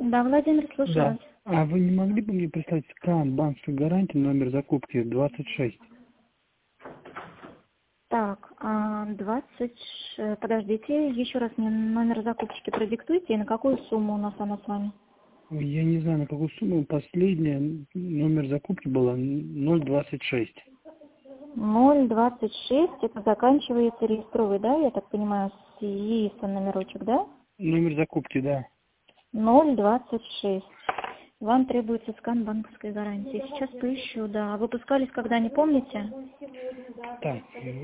Да, Владимир, слушаю Да. вас. А вы не могли бы мне прислать скан банковской гарантии номер закупки 26? Так, подождите, еще раз мне номер закупщики продиктуйте, и на какую сумму у нас она с вами? Ой, я не знаю, на какую сумму. Последняя номер закупки была 026. 026, это заканчивается реестровый, да, я так понимаю, с ЕИСа номерочек, да? Номер закупки, да. 026. Вам требуется скан банковской гарантии. Сейчас поищу, да. Выпускались когда, не помните? Так,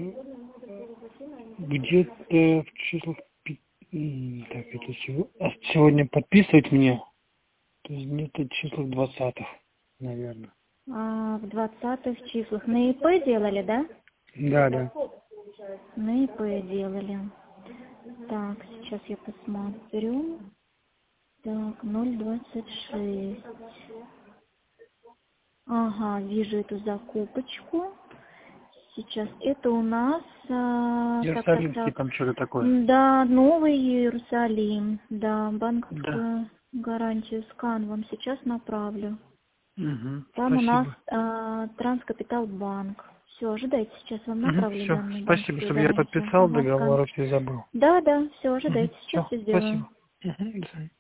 где-то в числах... Так, это сегодня подписывать мне? То есть где-то в числах 20-х, наверное. В 20-х числах. На ИП делали, да? Да, да. На ИП делали. Так, сейчас я посмотрю. Так, 026. Ага, вижу эту закупочку. Сейчас это у нас, Иерусалимский там что-то такое. Да, Новый Иерусалим, да, Да. банковскую гарантию, скан вам сейчас направлю. Угу. Там у нас Спасибо. Транскапиталбанк. Все, ожидайте, сейчас вам Угу. направлю Все. данную Спасибо, банковскую чтобы я гарантию. подписал Ага, скан. договор, если забыл. Да, все, Угу. ожидайте, сейчас Все. все сделаю. Спасибо. Угу. До свидания.